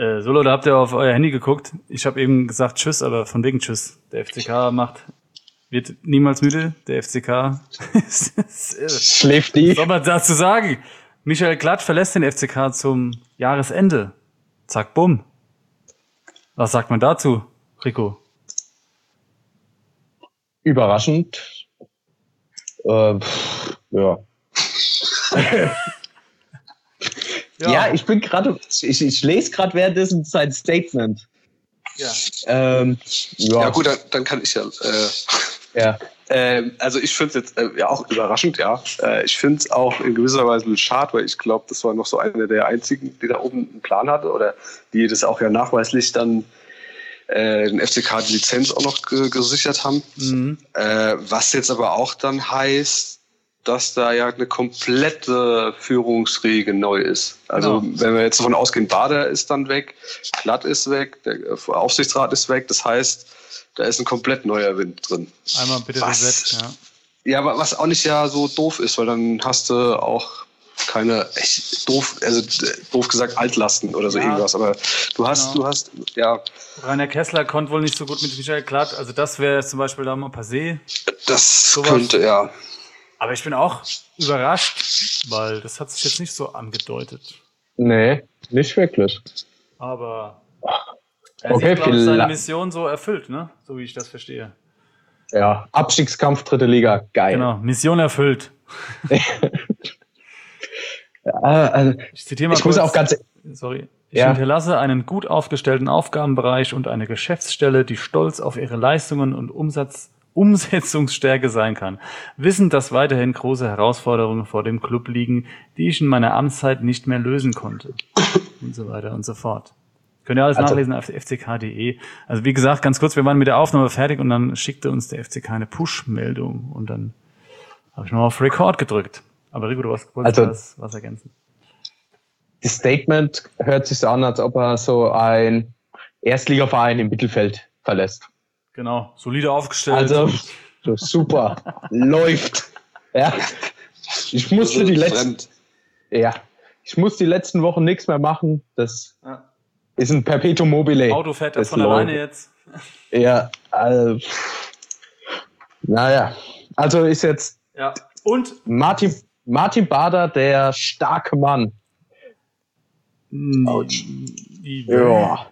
So Leute, habt ihr auf euer Handy geguckt? Ich habe eben gesagt Tschüss, aber von wegen Tschüss. Der FCK wird niemals müde. Der FCK schläft nie. Was soll man dazu sagen? Michael Klatt verlässt den FCK zum Jahresende. Zack, bumm. Was sagt man dazu, Rico? Überraschend. Ja. Ja, ich bin gerade, ich lese gerade währenddessen sein Statement. Ja. Ja gut, dann kann ich ja. Ja. Also ich finde es jetzt ja auch überraschend, ja. Ich finde es auch in gewisser Weise schade, weil ich glaube, das war noch so einer der einzigen, die da oben einen Plan hatte oder die das auch ja nachweislich dann den FCK die Lizenz auch noch gesichert haben. Mhm. Was jetzt aber auch dann heißt, dass da ja eine komplette Führungsriege neu ist. Also wenn wir jetzt davon ausgehen, Bader ist dann weg, Klatt ist weg, der Aufsichtsrat ist weg, das heißt, da ist ein komplett neuer Wind drin. Einmal bitte reset, ja. Ja, aber was auch nicht ja so doof ist, weil dann hast du auch keine echt doof gesagt Altlasten oder so irgendwas, aber du hast, ja. Rainer Kessler konnte wohl nicht so gut mit Michael Klatt, also das wäre zum Beispiel da mal passé. Das sowas könnte, ja. Aber ich bin auch überrascht, weil das hat sich jetzt nicht so angedeutet. Nee, nicht wirklich. Aber er sieht, glaube ich, seine Mission so erfüllt, ne? So wie ich das verstehe. Ja, Abstiegskampf, 3. Liga, geil. Genau, Mission erfüllt. Also, ich zitiere mal kurz. Muss auch ganz. Sorry. Ich hinterlasse einen gut aufgestellten Aufgabenbereich und eine Geschäftsstelle, die stolz auf ihre Leistungen und Umsetzungsstärke sein kann. Wissend, dass weiterhin große Herausforderungen vor dem Club liegen, die ich in meiner Amtszeit nicht mehr lösen konnte. Und so weiter und so fort. Könnt ihr alles nachlesen auf fck.de. Also wie gesagt, ganz kurz, wir waren mit der Aufnahme fertig und dann schickte uns der FCK eine Push-Meldung und dann habe ich mal auf Record gedrückt. Aber Rico, du wolltest was ergänzen. Das Statement hört sich so an, als ob er so ein Erstligaverein im Mittelfeld verlässt. Genau, solide aufgestellt. Also, super, läuft. Ja. Ich musste die letzten Wochen nichts mehr machen. Das ist ein Perpetuum mobile. Auto fährt das von alleine jetzt. Ja, naja. Also ist jetzt und Martin Bader der starke Mann. Ja.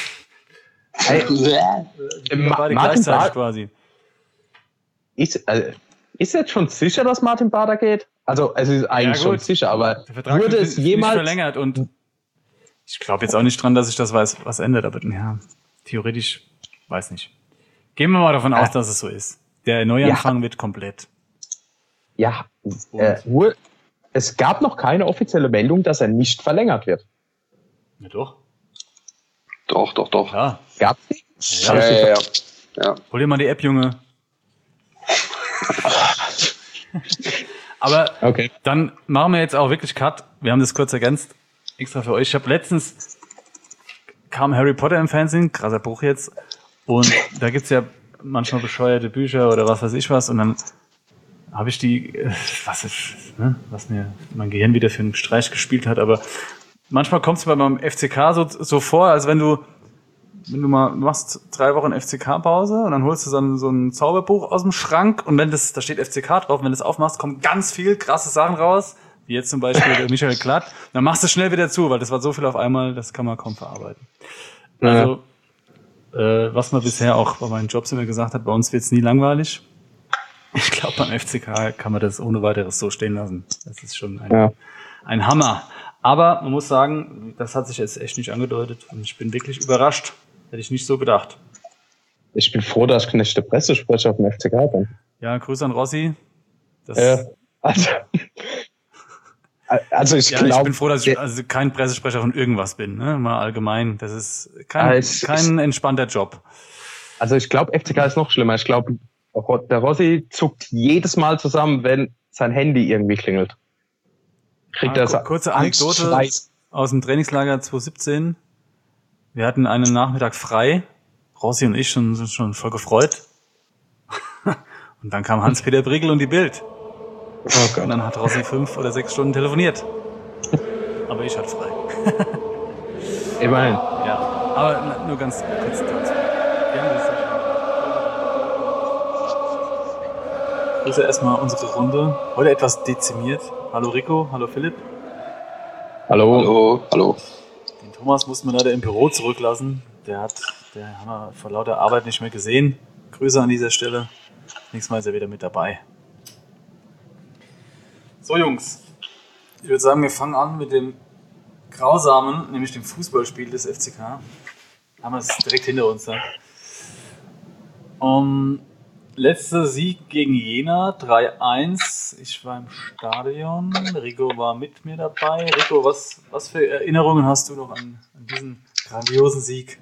Martin Bader quasi. Ist jetzt schon sicher, dass Martin Bader geht? Also es ist eigentlich schon sicher, aber würde es jemals nicht verlängert und ich glaube jetzt auch nicht dran, dass ich das weiß, was ändert, aber ja, theoretisch weiß nicht. Gehen wir mal davon aus, dass es so ist. Der Neuanfang wird komplett. Ja, es gab noch keine offizielle Meldung, dass er nicht verlängert wird. Ja, doch. Doch. Ja. Gab's nicht? Ja. Hol dir mal die App, Junge. Aber dann machen wir jetzt auch wirklich Cut. Wir haben das kurz ergänzt. Extra für euch. Ich habe letztens kam Harry Potter im Fernsehen, krasser Buch jetzt. Und da gibt's ja manchmal bescheuerte Bücher oder was weiß ich was. Und dann habe ich was mir mein Gehirn wieder für einen Streich gespielt hat. Aber manchmal kommt es bei meinem FCK so vor, als wenn du machst 3 Wochen FCK-Pause und dann holst du so ein Zauberbuch aus dem Schrank und da steht FCK drauf, wenn du es aufmachst, kommen ganz viel krasse Sachen raus, wie jetzt zum Beispiel der Michael Klatt. Dann machst du schnell wieder zu, weil das war so viel auf einmal, das kann man kaum verarbeiten. Also, was man bisher auch bei meinen Jobs immer gesagt hat, bei uns wird's nie langweilig. Ich glaube, beim FCK kann man das ohne weiteres so stehen lassen. Das ist schon ein Hammer. Aber man muss sagen, das hat sich jetzt echt nicht angedeutet und ich bin wirklich überrascht. Hätte ich nicht so gedacht. Ich bin froh, dass ich nicht der Pressesprecher vom FCK bin. Ja, Grüße an Rossi. Also ich glaube... Ich bin froh, dass ich kein Pressesprecher von irgendwas bin. Ne? Mal allgemein. Das ist kein entspannter Job. Also ich glaube, FCK ist noch schlimmer. Ich glaube, der Rossi zuckt jedes Mal zusammen, wenn sein Handy irgendwie klingelt. Kurze Anekdote aus dem Trainingslager 2017. Wir hatten einen Nachmittag frei. Rossi und ich sind schon voll gefreut. Und dann kam Hans-Peter Briegel und die Bild. Oh Gott. Und dann hat Rossi 5 oder 6 Stunden telefoniert. Aber ich hatte frei. Immerhin. Aber nur ganz kurz dazu. Ich grüße erstmal unsere Runde. Heute etwas dezimiert. Hallo Rico, hallo Philipp. Hallo. Den Thomas mussten wir leider im Büro zurücklassen. Der haben wir vor lauter Arbeit nicht mehr gesehen. Grüße an dieser Stelle. Nächstes Mal ist er wieder mit dabei. So Jungs, ich würde sagen, wir fangen an mit dem Grausamen, nämlich dem Fußballspiel des FCK. Haben wir es direkt hinter uns. Ja? Letzter Sieg gegen Jena, 3-1. Ich war im Stadion. Rico war mit mir dabei. Rico, was für Erinnerungen hast du noch an diesen grandiosen Sieg?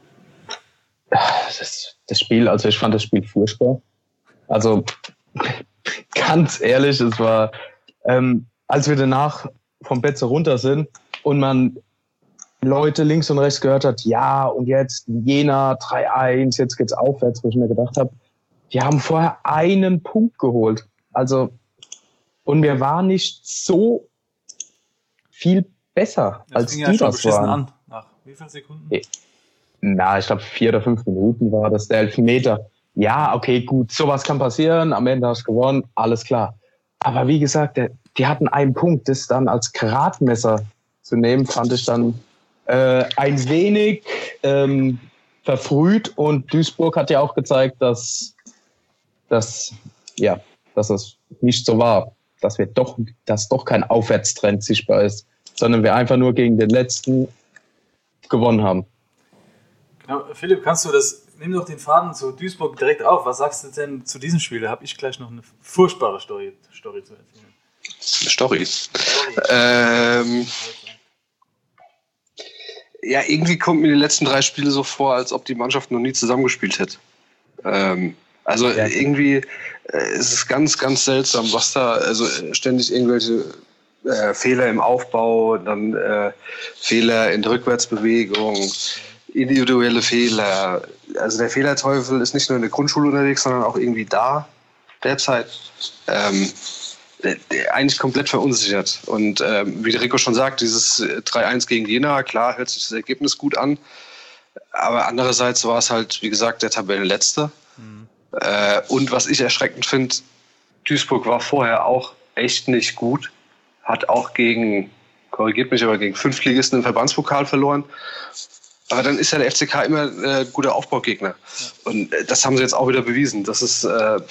Das Spiel, also ich fand das Spiel furchtbar. Also ganz ehrlich, es war, als wir danach vom Betze runter sind und man Leute links und rechts gehört hat, ja, und jetzt Jena 3-1, jetzt geht's aufwärts, wo ich mir gedacht habe, wir haben vorher einen Punkt geholt. Also, und wir waren nicht so viel besser, als die das waren. An. Nach wie vielen Sekunden? Na, ich glaube 4 oder 5 Minuten war das, der Elfmeter. Ja, okay, gut, sowas kann passieren, am Ende hast du gewonnen, alles klar. Aber wie gesagt, die hatten einen Punkt, das dann als Gradmesser zu nehmen, fand ich dann ein wenig verfrüht, und Duisburg hat ja auch gezeigt, dass das nicht so war, dass doch kein Aufwärtstrend sichtbar ist, sondern wir einfach nur gegen den letzten gewonnen haben. Genau, Philipp, nimm doch den Faden zu Duisburg direkt auf. Was sagst du denn zu diesem Spiel? Da habe ich gleich noch eine furchtbare Story zu erzählen. Stories. Ja, irgendwie kommt mir die letzten 3 Spiele so vor, als ob die Mannschaft noch nie zusammengespielt hätte. Irgendwie ist es ganz, ganz seltsam, was da, also ständig irgendwelche Fehler im Aufbau, dann Fehler in der Rückwärtsbewegung, individuelle Fehler. Also der Fehlerteufel ist nicht nur in der Grundschule unterwegs, sondern auch irgendwie da derzeit. Eigentlich komplett verunsichert. Und wie der Rico schon sagt, dieses 3-1 gegen Jena, klar, hört sich das Ergebnis gut an. Aber andererseits war es halt, wie gesagt, der Tabellenletzte. Und was ich erschreckend finde, Duisburg war vorher auch echt nicht gut. Hat auch korrigiert mich, aber gegen 5-Ligisten im Verbandspokal verloren. Aber dann ist ja der FCK immer ein guter Aufbaugegner. Und das haben sie jetzt auch wieder bewiesen. Das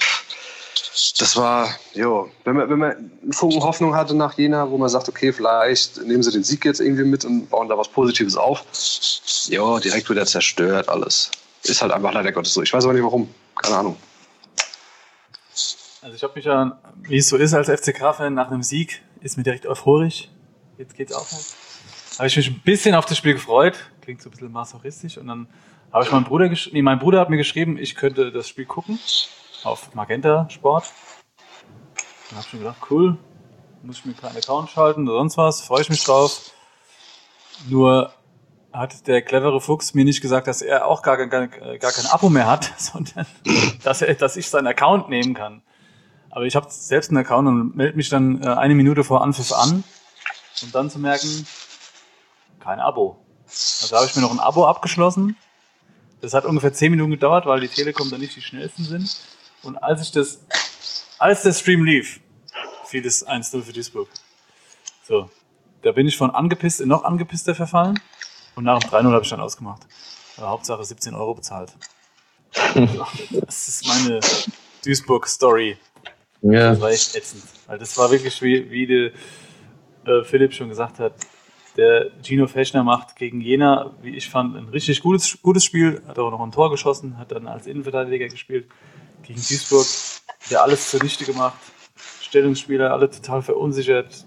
war, wenn man einen Funken Hoffnung hatte nach Jena, wo man sagt, okay, vielleicht nehmen sie den Sieg jetzt irgendwie mit und bauen da was Positives auf. Direkt wieder zerstört alles. Ist halt einfach leider Gottes so. Ich weiß aber nicht warum. Keine Ahnung. Also ich habe mich ja, wie es so ist als FCK-Fan, nach einem Sieg ist mir direkt euphorisch. Jetzt geht's aufwärts. Habe ich mich ein bisschen auf das Spiel gefreut. Klingt so ein bisschen masochistisch. Und dann habe ich mein Bruder hat mir geschrieben, ich könnte das Spiel gucken auf Magenta Sport. Dann habe ich mir gedacht, cool, muss ich mir keinen Account schalten oder sonst was, freue ich mich drauf. Nur hat der clevere Fuchs mir nicht gesagt, dass er auch gar kein Abo mehr hat, sondern dass ich seinen Account nehmen kann. Aber ich habe selbst einen Account und melde mich dann 1 Minute vor Anpfiff an, um dann zu merken, kein Abo. Also habe ich mir noch ein Abo abgeschlossen. Das hat ungefähr 10 Minuten gedauert, weil die Telekom dann nicht die schnellsten sind. Und als der Stream lief, fiel es 1-0 für Duisburg. So, da bin ich von angepisst in noch angepisster verfallen. Und nach dem 3-0 habe ich dann ausgemacht. Aber Hauptsache 17 € bezahlt. Das ist meine Duisburg-Story. Ja. Das war echt ätzend. Weil das war wirklich, wie Philipp schon gesagt hat, der Gino Fechner macht gegen Jena, wie ich fand, ein richtig gutes Spiel. Hat auch noch ein Tor geschossen, hat dann als Innenverteidiger gespielt. Gegen Duisburg hat alles zunichte gemacht. Stellungsspieler, alle total verunsichert.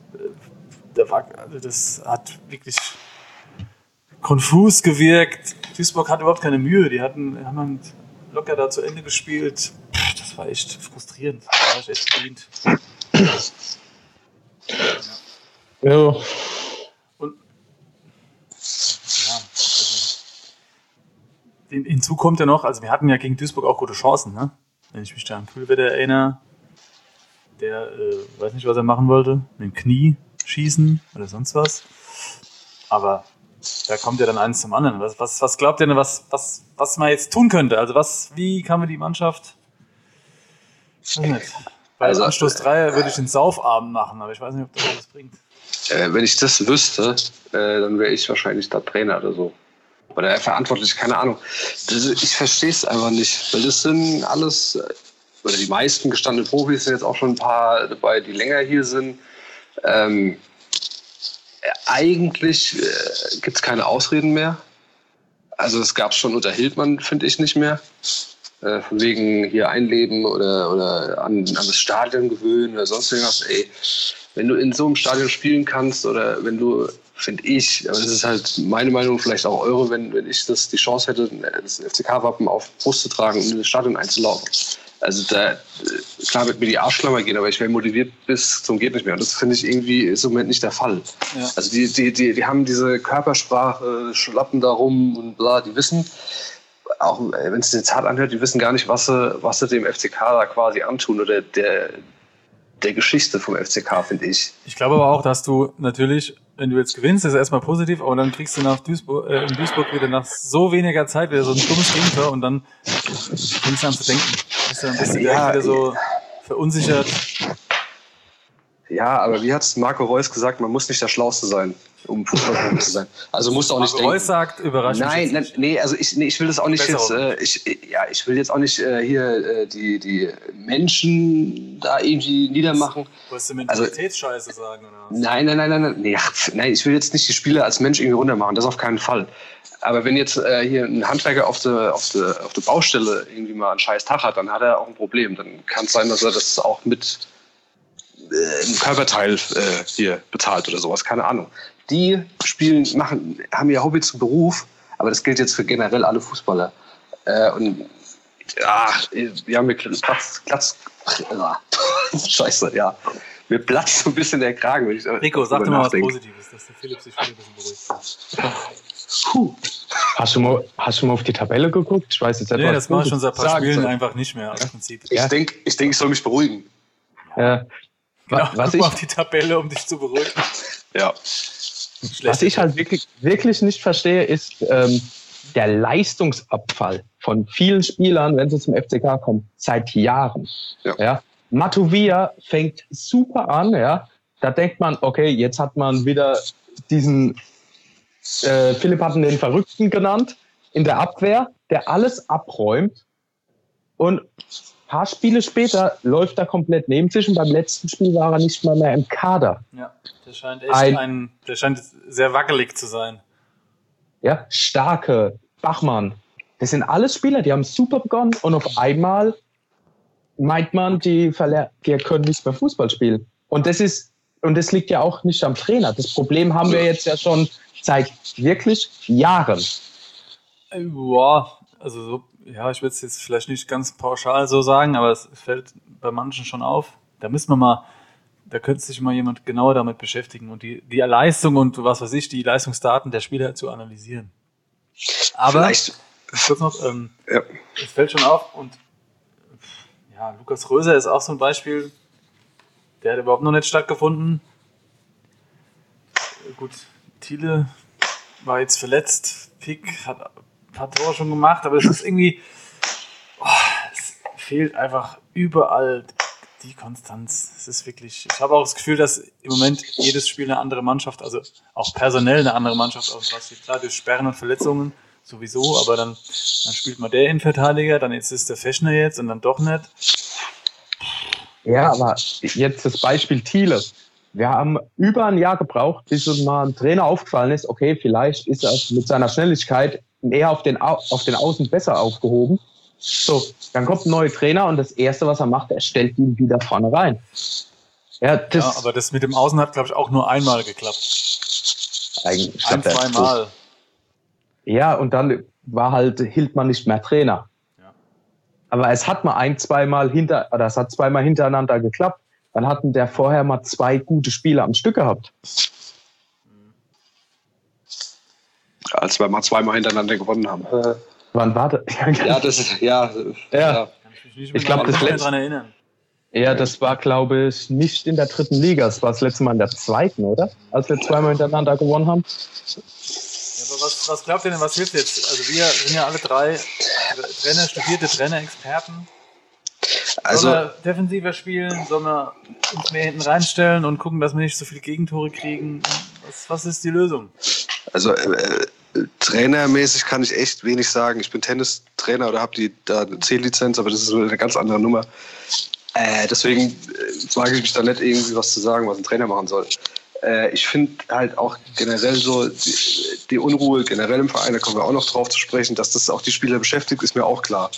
Das hat wirklich konfus gewirkt. Duisburg hat überhaupt keine Mühe. Die haben locker da zu Ende gespielt. Das war echt frustrierend. Da war ich echt bedient. Ja. Und hinzu kommt ja noch, also wir hatten ja gegen Duisburg auch gute Chancen, ne? Wenn ich mich da an Kühlwetter erinnere, der weiß nicht, was er machen wollte, mit dem Knie schießen oder sonst was. Aber da kommt ja dann eins zum anderen. Was glaubt ihr denn, was man jetzt tun könnte? Also wie kann man die Mannschaft, weiß nicht. Bei Anstoß 3 würde ich den Saufabend machen, aber ich weiß nicht, ob das alles bringt. Wenn ich das wüsste, dann wäre ich wahrscheinlich der Trainer oder so. Oder verantwortlich, keine Ahnung. Ich verstehe es einfach nicht, weil das sind alles, oder die meisten gestandenen Profis sind jetzt auch schon ein paar dabei, die länger hier sind. Eigentlich gibt es keine Ausreden mehr. Also es gab es schon unter Hildmann, finde ich, nicht mehr. Von wegen hier einleben oder an das Stadion gewöhnen oder sonst irgendwas. Ey, wenn du in so einem Stadion spielen kannst oder wenn du, finde ich, aber das ist halt meine Meinung, vielleicht auch eure, wenn ich die Chance hätte, das FCK-Wappen auf Brust zu tragen und in das Stadion einzulaufen. Also klar wird mir die Arschklammer gehen, aber ich wäre motiviert bis zum geht nicht mehr. Und das finde ich irgendwie ist im Moment nicht der Fall. Ja. Also die haben diese Körpersprache, schlappen da rum und bla, die wissen, auch wenn es jetzt hart anhört, die wissen gar nicht, was sie dem FCK da quasi antun oder der Geschichte vom FCK, finde ich. Ich glaube aber auch, dass du natürlich, wenn du jetzt gewinnst, ist erstmal positiv, aber dann kriegst du in Duisburg wieder nach so weniger Zeit wieder so ein dummes Gegentor und dann fängst du an zu denken. Bist du dann wieder so verunsichert. Ja, aber wie hat es Marco Reus gesagt, man muss nicht der Schlauste sein, um Fußballprofi zu sein. Also musst du auch nicht denken. Marco Reus sagt, überraschend. Nein, also ich will das auch nicht jetzt, ich will jetzt auch nicht hier die Menschen da irgendwie niedermachen. Wolltest du Mentalitätsscheiße sagen, oder was? Nein, ich will jetzt nicht die Spieler als Mensch irgendwie runtermachen, das auf keinen Fall. Aber wenn jetzt hier ein Handwerker auf der Baustelle irgendwie mal einen scheiß Tag hat, dann hat er auch ein Problem. Dann kann es sein, dass er das auch mit ein Körperteil hier bezahlt oder sowas, keine Ahnung. Die haben ihr Hobby zum Beruf, aber das gilt jetzt für generell alle Fußballer. Und ja, wir haben mir Scheiße, ja. Mir platzt so ein bisschen der Kragen, wenn ich Rico, sag dir mal was Positives, dass der Philipp sich wieder ein bisschen beruhigt. Hast du mal auf die Tabelle geguckt? Ich weiß jetzt etwas. Nee, das mache ich schon seit ein paar Spielen einfach nicht mehr als Prinzip. Ich denke, ich soll mich beruhigen. Ja. Genau, guck mal auf die Tabelle, um dich zu beruhigen. Ja. Was ich halt wirklich nicht verstehe, ist der Leistungsabfall von vielen Spielern, wenn sie zum FCK kommen, seit Jahren. Ja. Matuvia fängt super an, ja. Da denkt man, okay, jetzt hat man wieder diesen, Philipp hat ihn den Verrückten genannt, in der Abwehr, der alles abräumt. Und ein paar Spiele später läuft er komplett neben sich und beim letzten Spiel war er nicht mal mehr im Kader. Ja, der scheint sehr wackelig zu sein. Ja, Starke, Bachmann, das sind alles Spieler, die haben super begonnen und auf einmal meint man, die können nicht mehr Fußball spielen. Und das liegt ja auch nicht am Trainer. Das Problem haben wir jetzt ja schon seit wirklich Jahren. Boah, also so. Ja, ich würde es jetzt vielleicht nicht ganz pauschal so sagen, aber es fällt bei manchen schon auf. Da könnte sich mal jemand genauer damit beschäftigen und die Leistung und was weiß ich, die Leistungsdaten der Spieler zu analysieren. Aber vielleicht kurz noch, es fällt schon auf und ja, Lukas Röser ist auch so ein Beispiel, der hat überhaupt noch nicht stattgefunden. Gut, Thiele war jetzt verletzt, Pick hat ein paar Tore schon gemacht, aber es ist irgendwie, es fehlt einfach überall die Konstanz. Es ist wirklich, ich habe auch das Gefühl, dass im Moment jedes Spiel eine andere Mannschaft, also auch personell eine andere Mannschaft aussieht. Klar, durch Sperren und Verletzungen sowieso, aber dann spielt mal der Innenverteidiger, dann ist es der Feschner jetzt und dann doch nicht. Ja, aber jetzt das Beispiel Thiele. Wir haben über ein Jahr gebraucht, bis uns mal ein Trainer aufgefallen ist, okay, vielleicht ist er mit seiner Schnelligkeit eher auf den Außen besser aufgehoben. So, dann kommt ein neuer Trainer und das Erste, was er macht, er stellt ihn wieder vorne rein. Ja, aber das mit dem Außen hat, glaube ich, auch nur einmal geklappt. Eigentlich zweimal. Ja, und dann war halt Hildmann nicht mehr Trainer. Ja. Aber es hat mal zweimal hintereinander geklappt. Dann hatten der vorher mal 2 gute Spiele am Stück gehabt. Als wir mal zweimal hintereinander gewonnen haben. Wann war das? Ja, das ist, ja. Ich glaube, das letzte. Erinnern. Ja, das war, glaube ich, nicht in der 3. Liga. Das war das letzte Mal in der 2., oder? Als wir zweimal hintereinander gewonnen haben. Was glaubt ihr denn, was hilft jetzt? Also wir sind ja alle drei studierte Trainer-Experten. Also, Sollen wir defensiver spielen? Sollen wir uns mehr hinten reinstellen und gucken, dass wir nicht so viele Gegentore kriegen? Was ist die Lösung? also trainermäßig kann ich echt wenig sagen. Ich bin Tennistrainer oder habe da eine C-Lizenz, aber das ist eine ganz andere Nummer. Deswegen wage ich mich da nicht irgendwie was zu sagen, was ein Trainer machen soll. Ich finde halt auch generell so die Unruhe generell im Verein, da kommen wir auch noch drauf zu sprechen, dass das auch die Spieler beschäftigt, ist mir auch klar.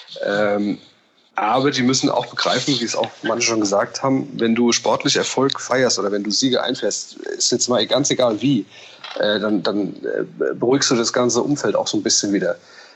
Aber die müssen auch begreifen, wie es auch manche schon gesagt haben, wenn du sportlich Erfolg feierst oder wenn du Siege einfährst, ist jetzt mal ganz egal wie, dann beruhigst du das ganze Umfeld auch so ein bisschen wieder.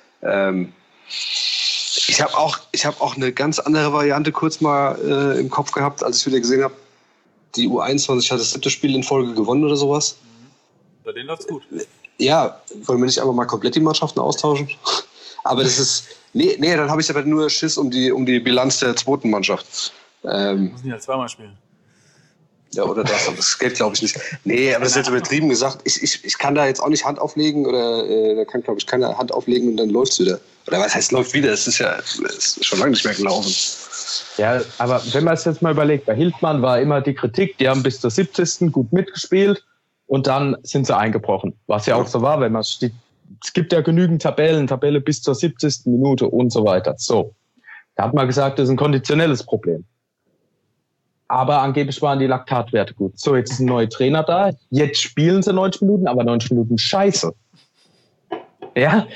Ich habe auch eine ganz andere Variante kurz mal im Kopf gehabt, als ich wieder gesehen habe, die U21 hat das 7. Spiel in Folge gewonnen oder sowas. Bei denen läuft's gut. Ja, wollen wir nicht einfach mal komplett die Mannschaften austauschen? Aber das ist... Nee, dann habe ich aber nur Schiss um die Bilanz der zweiten Mannschaft. Müssen die halt zweimal spielen. Ja, oder das, aber das geht, glaube ich, nicht. Nee, aber das ist jetzt übertrieben gesagt. Ich kann da jetzt auch nicht Hand auflegen oder da kann, glaube ich, keiner Hand auflegen und dann läuft's wieder. Oder was heißt läuft wieder? Es ist schon lange nicht mehr gelaufen. Ja, aber wenn man es jetzt mal überlegt, bei Hildmann war immer die Kritik, die haben bis zur 70. gut mitgespielt und dann sind sie eingebrochen. Was ja auch so war, wenn man steht. Es gibt ja genügend Tabelle bis zur 70. Minute und so weiter. So, da hat man gesagt, das ist ein konditionelles Problem. Aber angeblich waren die Laktatwerte gut. So, jetzt ist ein neuer Trainer da. Jetzt spielen sie 90 Minuten, aber 90 Minuten scheiße. Ja,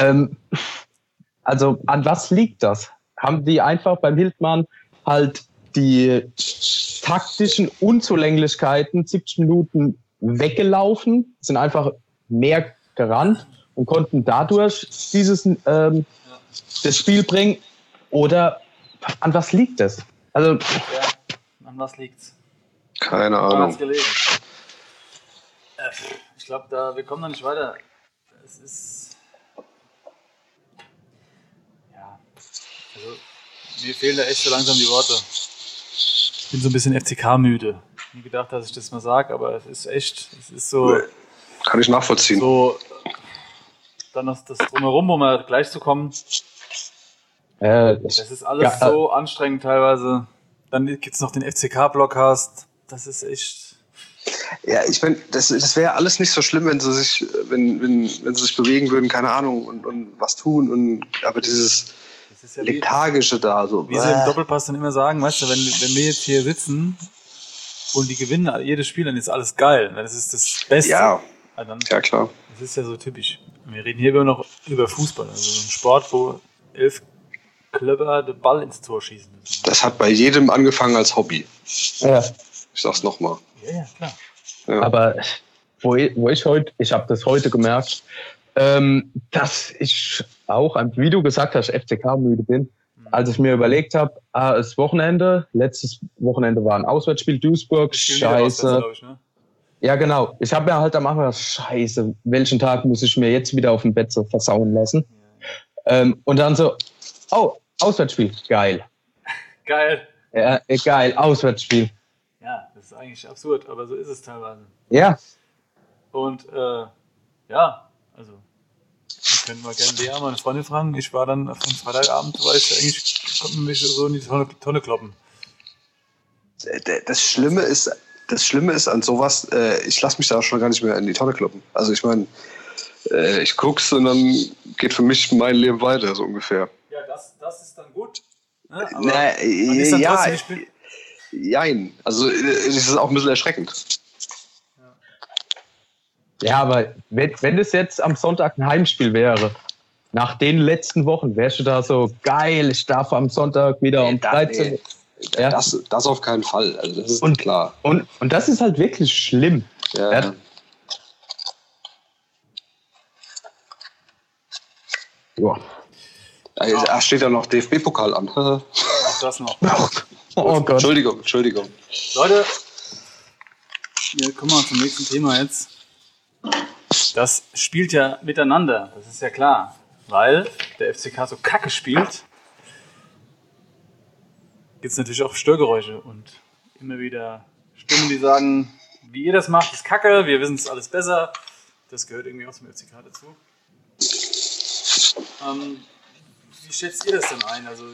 also an was liegt das? Haben die einfach beim Hildmann halt die taktischen Unzulänglichkeiten 70 Minuten weggelaufen, sind einfach mehr gerannt und konnten dadurch das Spiel bringen? Oder an was liegt das? Also, Ja, an was liegt's? Keine Woran Ahnung. hat's gelegen? Ich glaube, wir kommen da nicht weiter. Es ist... Ja, also mir fehlen da echt so langsam die Worte. Ich bin so ein bisschen FCK-müde. Nie gedacht, dass ich das mal sage, aber es ist so... Kann ich nachvollziehen. So, dann das Drumherum, um mal gleich zu kommen. Das ist alles so anstrengend teilweise. Dann gibt's noch den FCK-Blockcast. Das ist echt... Ja, ich meine, das wäre alles nicht so schlimm, wenn sie sich bewegen würden, keine Ahnung, und was tun. Aber dieses ja Lethargische da, so. Wie sie im Doppelpass dann immer sagen, weißt du, wenn wir jetzt hier sitzen und die gewinnen jedes Spiel, dann ist alles geil. Das ist das Beste. Ja, dann, ja klar. Das ist ja so typisch. Wir reden hier immer noch über Fußball, also so ein Sport, wo 11 Klöpper den Ball ins Tor schießen müssen. Das hat bei jedem angefangen als Hobby. Ja. Ich sag's nochmal. Ja, klar. Ja. Aber ich habe das heute gemerkt, dass ich auch, wie du gesagt hast, FCK-müde bin. Als ich mir überlegt habe, letztes Wochenende war ein Auswärtsspiel, Duisburg, scheiße. Ich, ne? Ja, genau. Ich habe mir halt am Anfang gedacht, scheiße, welchen Tag muss ich mir jetzt wieder auf dem Bett so versauen lassen? Ja. Und dann so, Auswärtsspiel, geil. Geil. Ja, geil, Auswärtsspiel. Ja, das ist eigentlich absurd, aber so ist es teilweise. Ja. Und ja, also wir können mal gerne Lea, meine Freundin, fragen. Ich war dann von Freitagabend, konnte mich so in die Tonne kloppen. Das Schlimme ist an sowas, ich lasse mich da schon gar nicht mehr in die Tonne kloppen. Also ich meine, ich guck's und dann geht für mich mein Leben weiter, so ungefähr. Ja, das ist dann gut. Ne? Aber man ist dann trotzdem Jein. Also es ist auch ein bisschen erschreckend. Ja, aber wenn das jetzt am Sonntag ein Heimspiel wäre, nach den letzten Wochen, wärst du da so geil, ich darf am Sonntag wieder um 13 Uhr. Ja. Das auf keinen Fall. Also das ist klar. Und das ist halt wirklich schlimm. Ja. Ja. Da steht ja noch DFB-Pokal an. Auch das noch. Oh Gott. Entschuldigung. Leute, wir kommen mal zum nächsten Thema jetzt. Das spielt ja miteinander, das ist ja klar. Weil der FCK so kacke spielt, gibt es natürlich auch Störgeräusche und immer wieder Stimmen, die sagen, wie ihr das macht, ist kacke, wir wissen es alles besser. Das gehört irgendwie auch zum FCK dazu. Wie schätzt ihr das denn ein? Also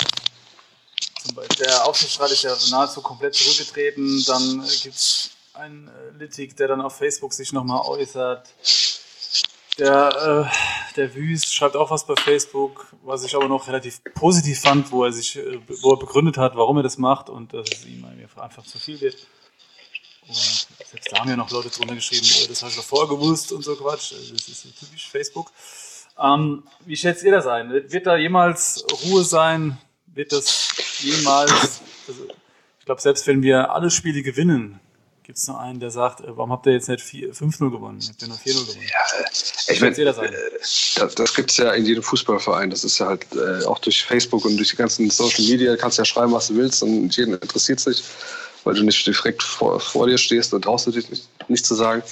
der Aufsichtsrat ist ja nahezu komplett zurückgetreten. Dann gibt es einen Littig, der dann auf Facebook sich nochmal äußert. Der Wüst schreibt auch was bei Facebook, was ich aber noch relativ positiv fand, wo er begründet hat, warum er das macht und dass es ihm einfach zu viel wird. Und selbst da haben ja noch Leute drunter geschrieben, das habe ich doch vorher gewusst und so Quatsch. Das ist typisch Facebook. Wie schätzt ihr das ein? Wird da jemals Ruhe sein? Wird das jemals... Also, ich glaube, selbst wenn wir alle Spiele gewinnen, gibt es noch einen, der sagt, warum habt ihr jetzt nicht 5-0 gewonnen? Habt ihr nur 4-0 gewonnen? Ja, ich meine, das gibt es ja in jedem Fußballverein. Das ist ja halt auch durch Facebook und durch die ganzen Social Media, kannst ja schreiben, was du willst und jeden interessiert sich, weil du nicht direkt vor dir stehst und traust du dich nicht zu sagen.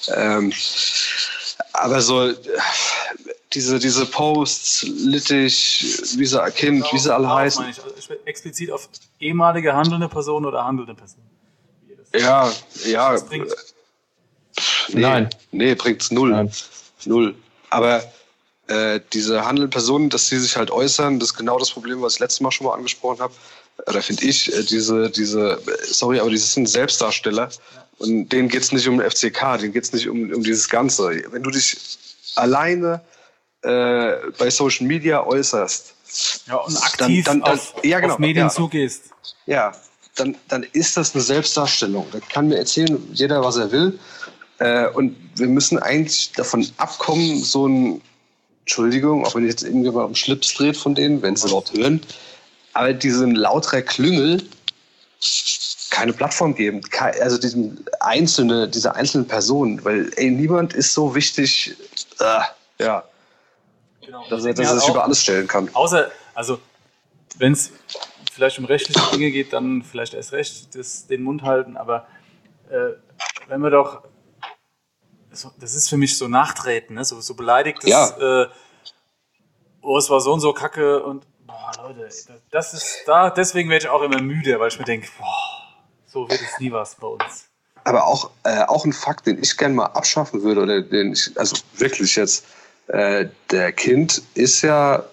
Aber so diese Posts, Littich, wie sie Kind, wie sie alle heißen. Ich explizit auf ehemalige handelnde Personen oder handelnde Personen. Ja. Das bringt. Nein. Nee, bringt's null. Nein. Null. Aber diese handelnden Personen, dass sie sich halt äußern, das ist genau das Problem, was ich letztes Mal schon mal angesprochen habe. Oder finde ich, sorry, aber die sind Selbstdarsteller. Ja. Und denen geht's nicht um den FCK, denen geht's nicht um dieses Ganze. Wenn du dich alleine bei Social Media äußerst, ja, und aktiv auf Medien zugehst. Ja, dann ist das eine Selbstdarstellung. Da kann mir erzählen jeder, was er will. Und wir müssen eigentlich davon abkommen, so ein, Entschuldigung, auch wenn ich jetzt irgendwie mal am Schlips dreht von denen, wenn sie überhaupt hören, aber diesen lauter Klüngel keine Plattform geben. Also diese einzelnen Personen, weil niemand ist so wichtig, ja. Genau. Dass er sich über alles stellen kann. Außer, also, wenn es vielleicht um rechtliche Dinge geht, dann vielleicht erst recht den Mund halten, aber wenn wir doch, das ist für mich so Nachtreten, ne? so beleidigtes, ja. Es war so und so kacke und, Leute, das ist da, deswegen werde ich auch immer müde, weil ich mir denke, so wird es nie was bei uns. Aber auch ein Fakt, den ich gerne mal abschaffen würde, oder den ich, also wirklich jetzt, der Kind ist ja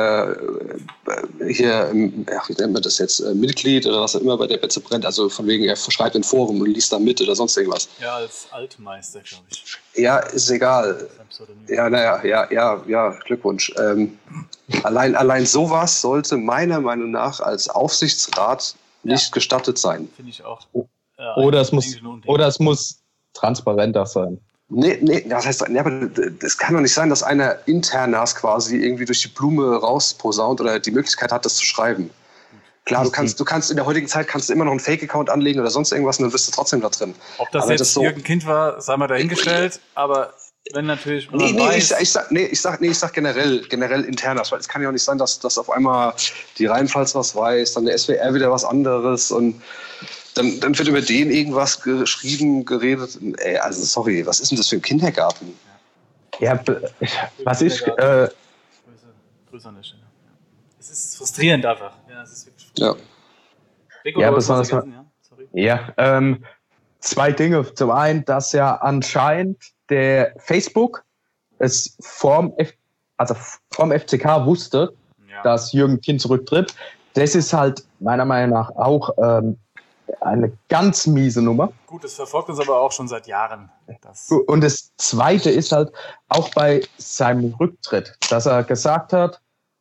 hier, wie nennt man das jetzt, Mitglied oder was auch immer bei der Betze brennt, also von wegen, er schreibt in Forum und liest da mit oder sonst irgendwas. Ja, als Altmeister, glaube ich. Ja, ist egal. Ja, Glückwunsch. Allein sowas sollte meiner Meinung nach als Aufsichtsrat nicht gestattet sein. Finde ich auch. Oder es muss transparenter sein. Nee, das heißt, aber es kann doch nicht sein, dass einer internas quasi irgendwie durch die Blume rausposaunt oder die Möglichkeit hat, das zu schreiben. Klar, du kannst in der heutigen Zeit immer noch einen Fake-Account anlegen oder sonst irgendwas und dann bist du trotzdem da drin. Ob das aber jetzt Jürgen Kind war, sei mal dahingestellt, aber wenn natürlich ich sag generell internas, weil es kann ja auch nicht sein, dass auf einmal die Rheinpfalz was weiß, dann der SWR wieder was anderes und dann wird über den irgendwas geschrieben, geredet. Ey, also sorry, was ist denn das für ein Kindergarten? Ja, was ist... Grüße an der Stelle. Es ist frustrierend einfach. Ja, es ist wirklich frustrierend. Ja. Rico, ja, besonders sorry. Ja, zwei Dinge. Zum einen, dass ja anscheinend der Facebook es vom FCK wusste, dass Jürgen Kind zurücktritt. Das ist halt meiner Meinung nach auch eine ganz miese Nummer. Gut, das verfolgt uns aber auch schon seit Jahren. Und das Zweite ist halt auch bei seinem Rücktritt, dass er gesagt hat,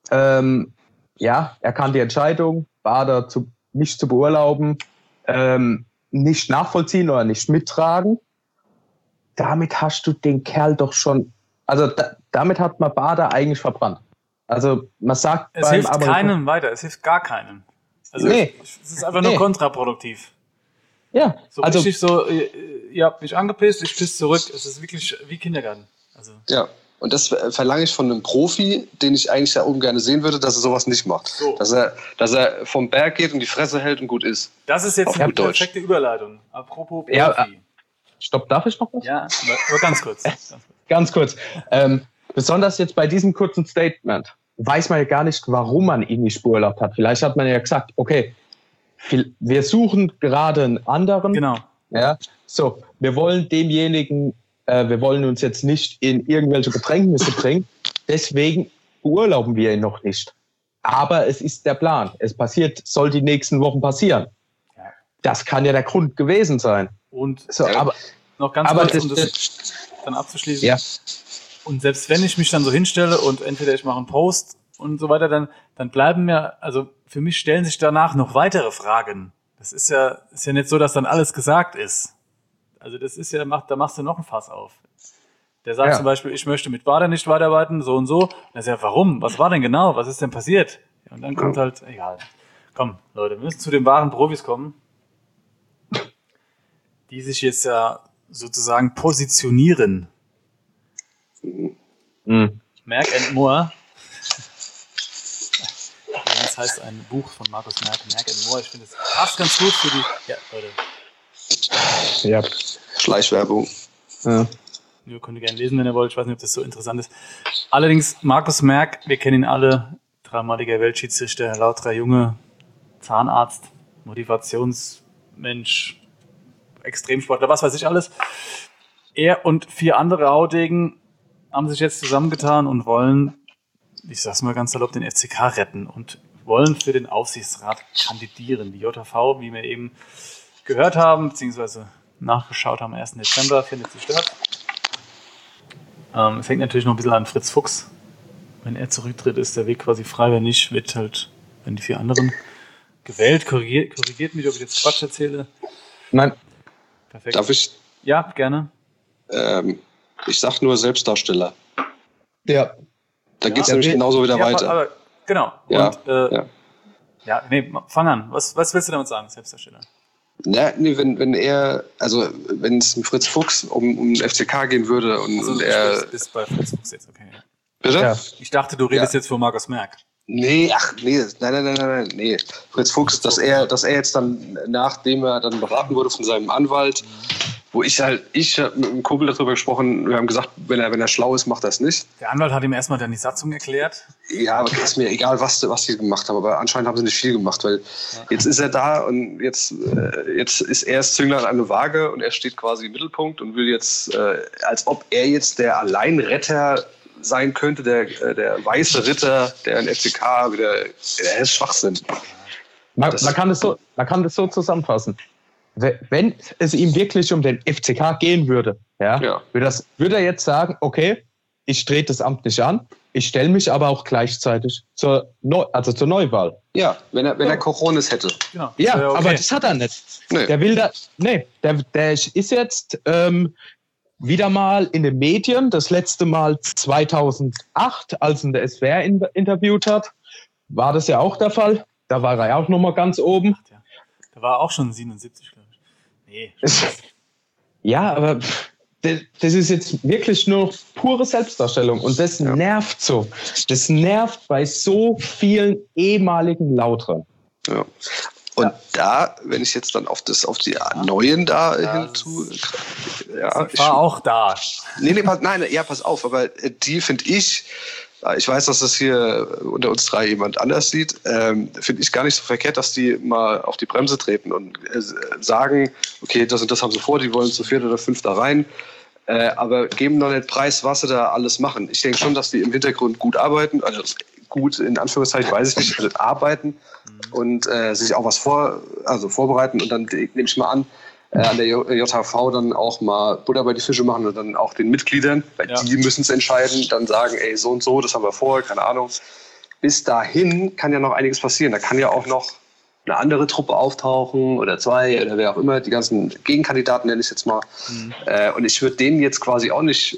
er kann die Entscheidung, Bader nicht zu beurlauben, nicht nachvollziehen oder nicht mittragen. Damit hast du den Kerl doch schon, also damit hat man Bader eigentlich verbrannt. Also man sagt, es hilft keinem weiter, es hilft gar keinem. Also es ist einfach nur kontraproduktiv. Ja, so also richtig so, ihr habt mich angepisst, ich piss zurück. Es ist wirklich wie Kindergarten. Also. Ja, und das verlange ich von einem Profi, den ich eigentlich da oben gerne sehen würde, dass er sowas nicht macht. So. Dass er vom Berg geht und die Fresse hält und gut ist. Das ist jetzt eine perfekte Überleitung. Apropos Profi. Ja, stopp, darf ich noch was? Ja, aber ganz kurz. Ganz kurz. Besonders jetzt bei diesem kurzen Statement weiß man ja gar nicht, warum man ihn nicht beurlaubt hat. Vielleicht hat man ja gesagt, okay, wir suchen gerade einen anderen. Genau. Ja, so, wir wollen demjenigen wir wollen uns jetzt nicht in irgendwelche Bedrängnisse bringen, deswegen beurlauben wir ihn noch nicht. Aber es ist der Plan. Es soll die nächsten Wochen passieren. Ja. Das kann ja der Grund gewesen sein. Und so, aber noch ganz kurz, um das dann abzuschließen. Ja. Und selbst wenn ich mich dann so hinstelle und entweder ich mache einen Post und so weiter, dann bleiben mir, also für mich stellen sich danach noch weitere Fragen. Das ist ja nicht so, dass dann alles gesagt ist. Also das ist ja, da machst du noch ein Fass auf. Der sagt zum Beispiel, ich möchte mit Bader nicht weiterarbeiten, so und so. Und er sagt, warum? Was war denn genau? Was ist denn passiert? Ja, und dann kommt halt, egal. Komm, Leute, wir müssen zu den wahren Profis kommen, die sich jetzt ja sozusagen positionieren. Merck and Moore. Das heißt ein Buch von Markus Merck and Moore. Ich finde, es passt ganz gut für die... Ja, Leute. Ja. Schleichwerbung. Ja. Ihr könnt ihr gerne lesen, wenn ihr wollt. Ich weiß nicht, ob das so interessant ist. Allerdings, Markus Merck, wir kennen ihn alle, dreimaliger Weltschiedsrichter, lauterer Junge, Zahnarzt, Motivationsmensch, Extremsportler, was weiß ich alles. Er und 4 andere Haudegen haben sich jetzt zusammengetan und wollen, ich sag's mal ganz salopp, den FCK retten und wollen für den Aufsichtsrat kandidieren. Die JV, wie wir eben gehört haben, beziehungsweise nachgeschaut haben, am 1. Dezember findet sie statt. Es hängt natürlich noch ein bisschen an Fritz Fuchs. Wenn er zurücktritt, ist der Weg quasi frei. Wenn nicht, wird halt, wenn die 4 anderen gewählt. Korrigiert mich, ob ich jetzt Quatsch erzähle. Nein. Perfekt. Darf ich? Ja, gerne. Ich sag nur Selbstdarsteller. Ja. Da geht's nämlich genauso wieder weiter. Aber, genau. Ja, und, fang an. Was willst du damit sagen, Selbstdarsteller? Ja, nee, wenn es um Fritz Fuchs um den FCK gehen würde und er... Du bist bei Fritz Fuchs jetzt, okay. Bitte? Ja. Ich dachte, du redest jetzt von Markus Merck. Nein. Fritz Fuchs, dass er jetzt dann, nachdem er dann beraten wurde von seinem Anwalt, wo ich habe mit einem Kumpel darüber gesprochen, wir haben gesagt, wenn er schlau ist, macht er es nicht. Der Anwalt hat ihm erstmal dann die Satzung erklärt. Ja, aber ist mir egal, was die gemacht haben, aber anscheinend haben sie nicht viel gemacht, weil jetzt ist er da und jetzt ist er das Zünglein an der Waage und er steht quasi im Mittelpunkt und will jetzt, als ob er jetzt der Alleinretter sein könnte, der weiße Ritter, der in FCK wieder, der ist Schwachsinn. Man kann das so zusammenfassen. Wenn es ihm wirklich um den FCK gehen würde, würde er jetzt sagen, okay, ich trete das Amt nicht an, ich stelle mich aber auch gleichzeitig zur Neuwahl. Ja, wenn er Coronis hätte. Genau. Ja, okay. Aber das hat er nicht. Nee. Der ist jetzt wieder mal in den Medien, das letzte Mal 2008, als ihn der SWR interviewt hat, war das ja auch der Fall. Da war er ja auch nochmal ganz oben. Da war er auch schon 77, glaube ich. Nee. Ja, aber das ist jetzt wirklich nur pure Selbstdarstellung und das nervt so. Das nervt bei so vielen ehemaligen Lautern. Ja. Und da, wenn ich jetzt dann auf die neuen da hinzu... Ja, ich war auch da. Pass auf, aber die finde ich weiß, dass das hier unter uns 3 jemand anders sieht, finde ich gar nicht so verkehrt, dass die mal auf die Bremse treten und sagen, okay, das und das haben sie vor, die wollen zu 4 oder 5 da rein, aber geben noch nicht preis, was sie da alles machen. Ich denke schon, dass die im Hintergrund gut arbeiten, also gut in Anführungszeichen, weiß ich nicht, also arbeiten und sich auch was vorbereiten und dann nehme ich mal an, an der JHV dann auch mal Butter bei die Fische machen und dann auch den Mitgliedern, weil die müssen es entscheiden, dann sagen, ey, so und so, das haben wir vor, keine Ahnung. Bis dahin kann ja noch einiges passieren. Da kann ja auch noch eine andere Truppe auftauchen oder 2 oder wer auch immer, die ganzen Gegenkandidaten nenne ich jetzt mal. Und ich würde denen jetzt quasi auch nicht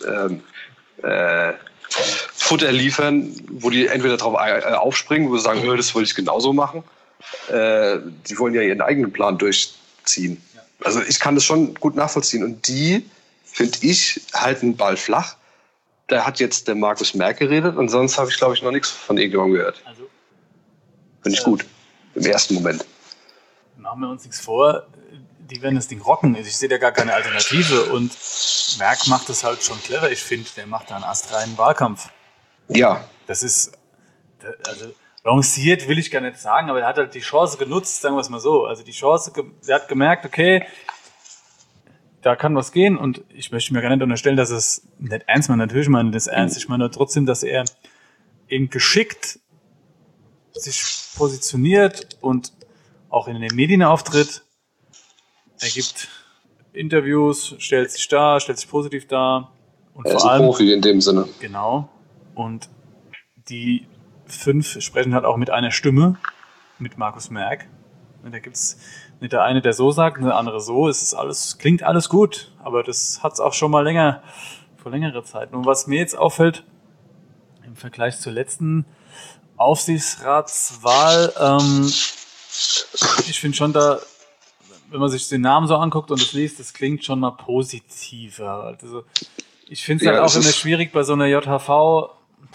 Futter liefern, wo die entweder drauf aufspringen, wo sie sagen, das wollte ich genauso machen. Die wollen ja ihren eigenen Plan durchziehen. Also ich kann das schon gut nachvollziehen. Und die, finde ich, halten den Ball flach. Da hat jetzt der Markus Merck geredet und sonst habe ich, glaube ich, noch nichts von irgendjemandem gehört. Also, finde ich gut. Im ersten Moment. Machen wir uns nichts vor. Die werden das Ding rocken. Ich sehe da gar keine Alternative. Und Merck macht das halt schon clever. Ich finde, der macht da einen astreinen Wahlkampf. Ja. Das ist, also lanciert will ich gar nicht sagen, aber er hat halt die Chance genutzt, sagen wir es mal so. Also die Chance, er hat gemerkt, okay, da kann was gehen und ich möchte mir gar nicht unterstellen, dass es nicht ernst meint. Natürlich meine ich das ernst. Ich meine trotzdem, dass er eben geschickt sich positioniert und auch in den Medien auftritt. Er gibt Interviews, stellt sich positiv dar. Und Er ist vor ein allem, Profi in dem Sinne. genau. Und die 5 sprechen halt auch mit einer Stimme, mit Markus Merck. Und da gibt's nicht der eine, der so sagt, und der andere so. Klingt alles gut, aber das hat's auch schon mal vor längerer Zeit. Und was mir jetzt auffällt, im Vergleich zur letzten Aufsichtsratswahl, ich finde schon da, wenn man sich den Namen so anguckt und das liest, das klingt schon mal positiver. Also ich finde es halt auch immer schwierig bei so einer JHV.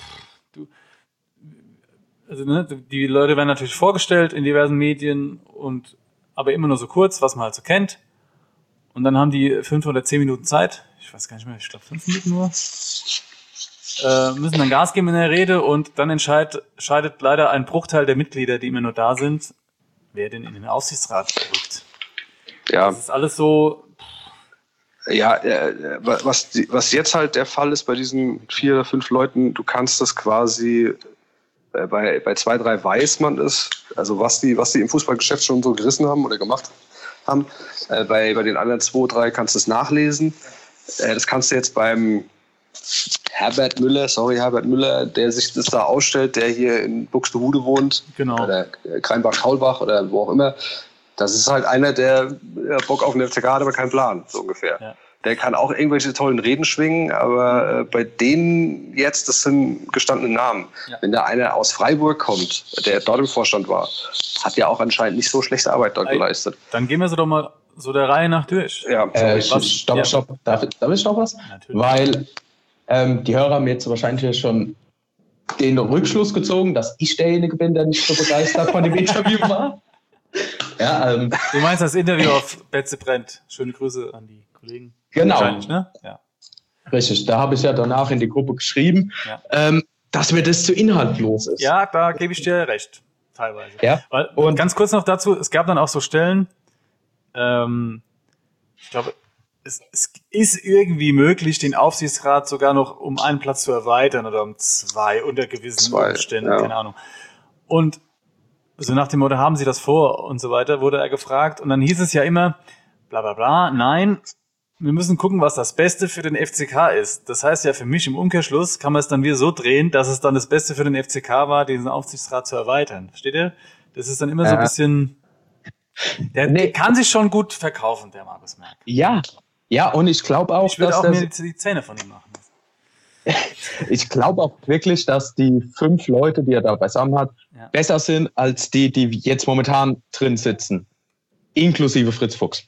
Die Leute werden natürlich vorgestellt in diversen Medien aber immer nur so kurz, was man halt so kennt. Und dann haben die 5 oder 10 Minuten Zeit. Ich weiß gar nicht mehr, ich glaube 5 Minuten nur. Müssen dann Gas geben in der Rede und dann entscheidet leider ein Bruchteil der Mitglieder, die immer nur da sind, wer denn in den Aufsichtsrat rückt. Ja. Das ist alles so. Ja, was jetzt halt der Fall ist bei diesen 4 oder 5 Leuten, du kannst das quasi bei 2, 3 weiß man es, also was die im Fußballgeschäft schon so gerissen haben oder gemacht haben. Bei den anderen 2, 3 kannst du es nachlesen. Das kannst du jetzt beim Herbert Müller, der sich das da ausstellt, der hier in Buxtehude wohnt, genau. Oder Kreinbach-Kaulbach oder wo auch immer. Das ist halt einer, der Bock auf den FCK hat, aber keinen Plan, so ungefähr. Ja. Der kann auch irgendwelche tollen Reden schwingen, aber bei denen jetzt, das sind gestandene Namen. Ja. Wenn da einer aus Freiburg kommt, der dort im Vorstand war, hat ja auch anscheinend nicht so schlechte Arbeit dort geleistet. Dann gehen wir so doch mal so der Reihe nach durch. Ja, stopp. Darf ich noch was? Natürlich. Weil die Hörer haben jetzt wahrscheinlich schon den Rückschluss gezogen, dass ich derjenige bin, der nicht so begeistert von dem Interview war. Ja, du meinst das Interview auf Betze brennt. Schöne Grüße an die Kollegen. Genau. Wahrscheinlich, ne? Ja. Richtig, da habe ich ja danach in die Gruppe geschrieben, dass mir das zu inhaltlos ist. Ja, da gebe ich dir recht, teilweise. Ja. Und ganz kurz noch dazu, es gab dann auch so Stellen, ich glaube, es ist irgendwie möglich, den Aufsichtsrat sogar noch um einen Platz zu erweitern oder um 2 unter gewissen Umständen, keine Ahnung. Und so nach dem Motto, haben Sie das vor und so weiter, wurde er gefragt. Und dann hieß es ja immer, bla bla bla, nein, wir müssen gucken, was das Beste für den FCK ist. Das heißt ja für mich im Umkehrschluss kann man es dann wieder so drehen, dass es dann das Beste für den FCK war, diesen Aufsichtsrat zu erweitern. Versteht ihr? Das ist dann immer so ein bisschen... Der kann sich schon gut verkaufen, der Markus Merck. Ja, und ich glaube auch, ich würde auch mir die Zähne von ihm machen. Ich glaube auch wirklich, dass die 5 Leute, die er da beisammen hat, besser sind als die jetzt momentan drin sitzen. Inklusive Fritz Fuchs.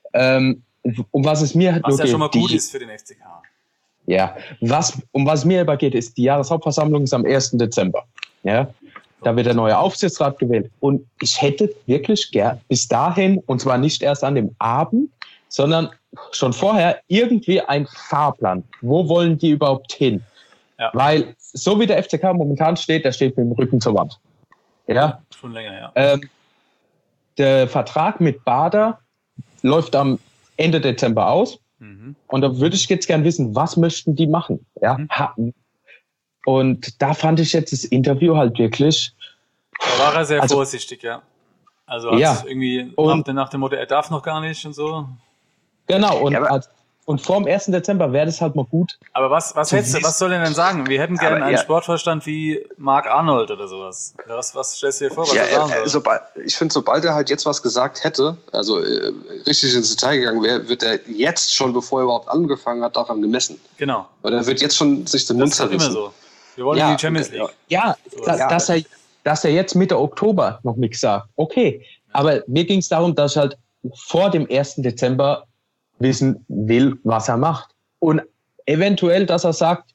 Um was es mir halt was ja schon mal gut ist für den FCK. Ja, um was mir aber geht, ist, die Jahreshauptversammlung ist am 1. Dezember. Ja, da wird der neue Aufsichtsrat gewählt. Und ich hätte wirklich gern bis dahin, und zwar nicht erst an dem Abend, sondern schon vorher irgendwie ein Fahrplan. Wo wollen die überhaupt hin? Ja. Weil so wie der FCK momentan steht, der steht mit dem Rücken zur Wand. Ja? Schon länger, ja. Der Vertrag mit Bader läuft am Ende Dezember aus. Mhm. Und da würde ich jetzt gern wissen, was möchten die machen? Ja? Mhm. Und da fand ich jetzt das Interview halt wirklich... Da war er sehr vorsichtig, ja. Also hat irgendwie nach dem Motto, er darf noch gar nicht und so. Genau, und vor dem 1. Dezember wäre das halt mal gut. Aber was soll er denn sagen? Wir hätten gerne einen Sportvorstand wie Marc Arnold oder sowas. Was stellst du dir vor, was er sagen soll? Ich finde, sobald er halt jetzt was gesagt hätte, also richtig ins Detail gegangen wäre, wird er jetzt schon, bevor er überhaupt angefangen hat, daran gemessen. Genau. Oder er wird jetzt schon sich den Mund zerrissen. Das ist immer so. Wir wollen in die Champions League. Ja, dass er jetzt Mitte Oktober noch nichts sagt. Okay, aber mir ging es darum, dass ich halt vor dem 1. Dezember wissen will, was er macht. Und eventuell, dass er sagt,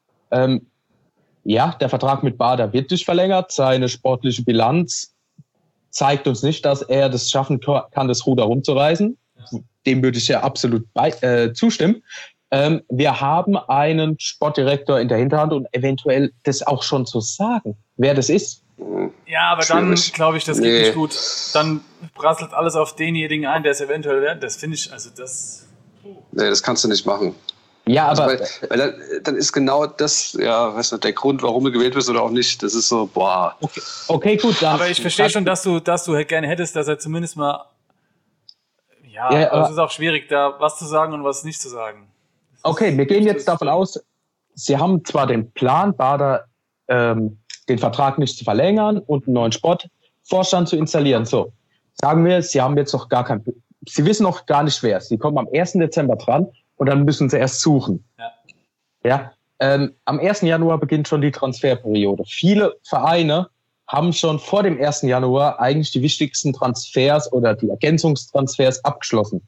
der Vertrag mit Bader wird nicht verlängert, seine sportliche Bilanz zeigt uns nicht, dass er das schaffen kann, das Ruder rumzureißen. Ja. Dem würde ich ja absolut zustimmen. Wir haben einen Sportdirektor in der Hinterhand und eventuell das auch schon zu sagen, wer das ist. Ja, aber dann glaube ich, das geht nicht gut. Dann prasselt alles auf denjenigen ein, der es eventuell wird. Das finde ich, also das... Nee, das kannst du nicht machen. Ja, aber weil dann ist genau das, ja, weißt du, der Grund, warum du gewählt wirst oder auch nicht. Das ist so, boah. okay, gut, dann. Aber ich verstehe schon, dass du halt gerne hättest, dass er zumindest mal. Ja, Ja, aber es ist auch schwierig, da was zu sagen und was nicht zu sagen. Okay, wir gehen jetzt davon aus, Sie haben zwar den Plan, Bader den Vertrag nicht zu verlängern und einen neuen Sportvorstand zu installieren. So, sagen wir, Sie haben jetzt noch Sie wissen noch gar nicht, wer es. Sie kommen am 1. Dezember dran und dann müssen Sie erst suchen. Ja. Am 1. Januar beginnt schon die Transferperiode. Viele Vereine haben schon vor dem 1. Januar eigentlich die wichtigsten Transfers oder die Ergänzungstransfers abgeschlossen.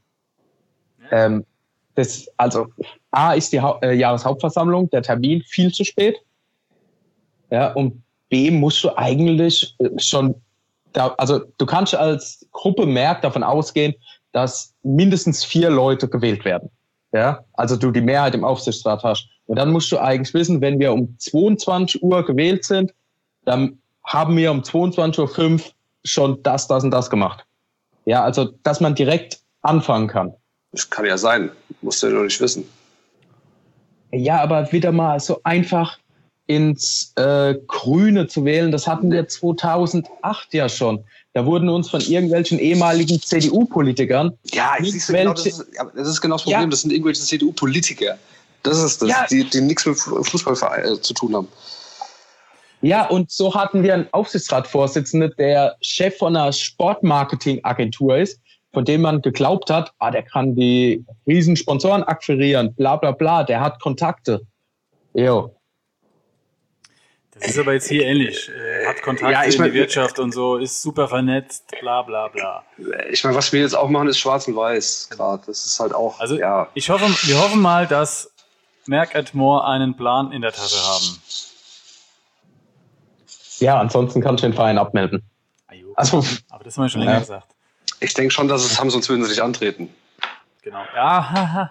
Also A ist die Jahreshauptversammlung, der Termin viel zu spät. Ja, und B musst du eigentlich schon, also du kannst als Gruppe Merck davon ausgehen, dass mindestens 4 Leute gewählt werden. Ja, also du die Mehrheit im Aufsichtsrat hast. Und dann musst du eigentlich wissen, wenn wir um 22 Uhr gewählt sind, dann haben wir um 22.05 Uhr schon das und das gemacht. Ja, also dass man direkt anfangen kann. Das kann ja sein, musst du ja noch nicht wissen. Ja, aber wieder mal so einfach ins Grüne zu wählen, das hatten wir 2008 ja schon. Da wurden uns von irgendwelchen ehemaligen CDU-Politikern... Ja, siehst du, genau, das ist genau das Problem, ja. Das sind irgendwelche CDU-Politiker. Das ist das, ja. die nichts mit Fußball zu tun haben. Ja, und so hatten wir einen Aufsichtsratsvorsitzenden, der Chef von einer Sportmarketing-Agentur ist, von dem man geglaubt hat, der kann die riesen Sponsoren akquirieren, bla bla bla, der hat Kontakte. Jo. Das ist aber jetzt hier ähnlich. Hat Kontakte in die Wirtschaft und so, ist super vernetzt, bla bla bla. Ich meine, was wir jetzt auch machen, ist schwarz und weiß gerade. Das ist halt auch, also ja. Wir hoffen mal, dass Merck & Mohr einen Plan in der Tasche haben. Ja, ansonsten kannst du den Verein abmelden. Also, aber das haben wir schon länger gesagt. Ich denke schon, dass es haben, sonst würden sie nicht antreten. Genau. Ja,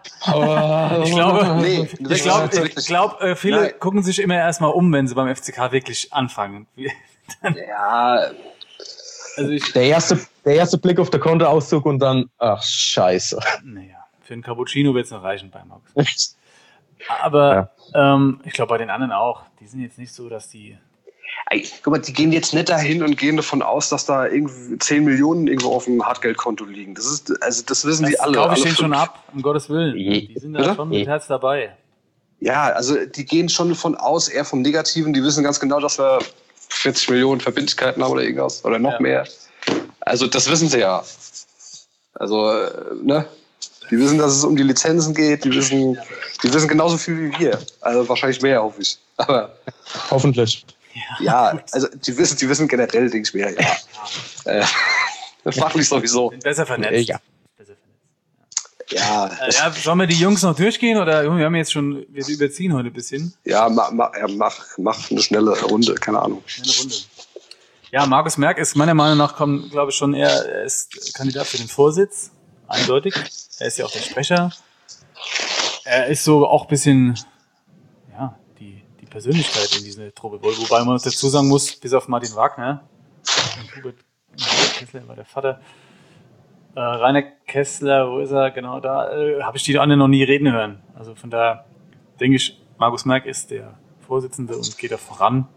ich glaube, viele gucken sich immer erstmal um, wenn sie beim FCK wirklich anfangen. Ja. Also der erste Blick auf den Kontoauszug und dann, ach, scheiße. Naja, für einen Cappuccino wird es noch reichen bei Max. Aber ich glaube bei den anderen auch. Die sind jetzt nicht so, dass die... Guck mal, die gehen jetzt nicht dahin und gehen davon aus, dass da irgendwie 10 Millionen irgendwo auf dem Hartgeldkonto liegen. Das wissen die alle. Das glaube ich denen schon ab, um Gottes Willen. Die sind da schon mit Herz dabei. Ja, also die gehen schon davon aus, eher vom Negativen. Die wissen ganz genau, dass wir 40 Millionen Verbindlichkeiten haben oder irgendwas. Oder noch mehr. Also das wissen sie ja. Also, ne? Die wissen, dass es um die Lizenzen geht. Die wissen genauso viel wie wir. Also wahrscheinlich mehr, hoffe ich. Aber hoffentlich. Ja, also die wissen generell, denke ich mir, fachlich sowieso. Besser vernetzt. Ja. Ja. Sollen wir die Jungs noch durchgehen oder wir überziehen heute ein bisschen? Ja, mach eine schnelle Runde, keine Ahnung. Schnelle Runde. Ja, Markus Merck ist meiner Meinung nach, glaube ich schon er ist Kandidat für den Vorsitz, eindeutig. Er ist ja auch der Sprecher. Er ist so auch ein bisschen, Persönlichkeit in dieser Truppe. Wobei man dazu sagen muss, bis auf Martin Wagner, Hubert Kessler war der Vater, Rainer Kessler, wo ist er? Genau da, habe ich die anderen noch nie reden hören. Also von daher denke ich, Markus Merck ist der Vorsitzende und geht da voran.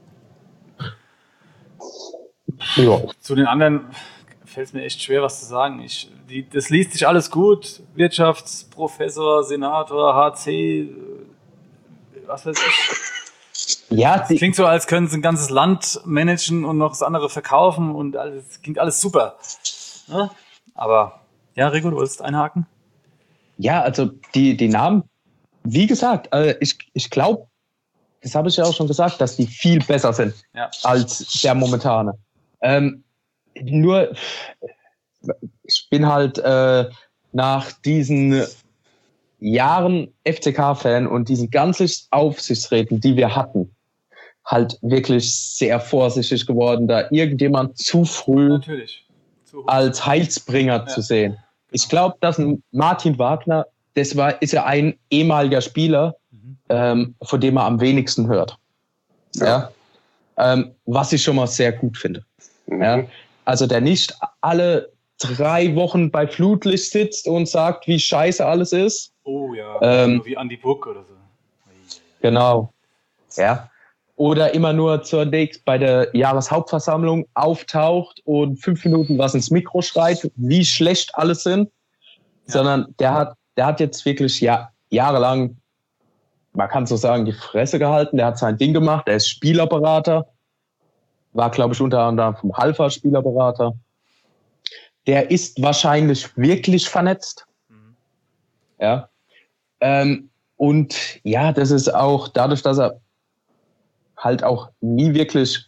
Ja. Zu den anderen fällt es mir echt schwer, was zu sagen. Das liest sich alles gut. Wirtschaftsprofessor, Senator, HC, was weiß ich. Ja, das klingt so, als können sie ein ganzes Land managen und noch das andere verkaufen und alles klingt alles super. Ja? Aber, Rico, du wolltest einhaken? Ja, also die Namen, wie gesagt, ich glaube, das habe ich ja auch schon gesagt, dass die viel besser sind als der momentane. Nur, ich bin halt nach diesen Jahren FCK-Fan und diesen ganzen Aufsichtsräten, die wir hatten, halt wirklich sehr vorsichtig geworden, da irgendjemand zu früh als Heilsbringer zu sehen. Ich glaube, dass ein Martin Wagner, ist ja ein ehemaliger Spieler, von dem man am wenigsten hört. Ja. Was ich schon mal sehr gut finde. Ja. Also der nicht alle 3 Wochen bei Flutlicht sitzt und sagt, wie scheiße alles ist. Oh ja, wie Andy Buck oder so. Genau. Ja. Oder immer nur bei der Jahreshauptversammlung auftaucht und 5 Minuten was ins Mikro schreit, wie schlecht alles sind. Ja. Sondern der hat jetzt wirklich jahrelang, man kann so sagen, die Fresse gehalten. Der hat sein Ding gemacht. Der ist Spielerberater. War, glaube ich, unter anderem vom Halfa Spielerberater. Der ist wahrscheinlich wirklich vernetzt. Ja. Und ja, das ist auch dadurch, dass er halt auch nie wirklich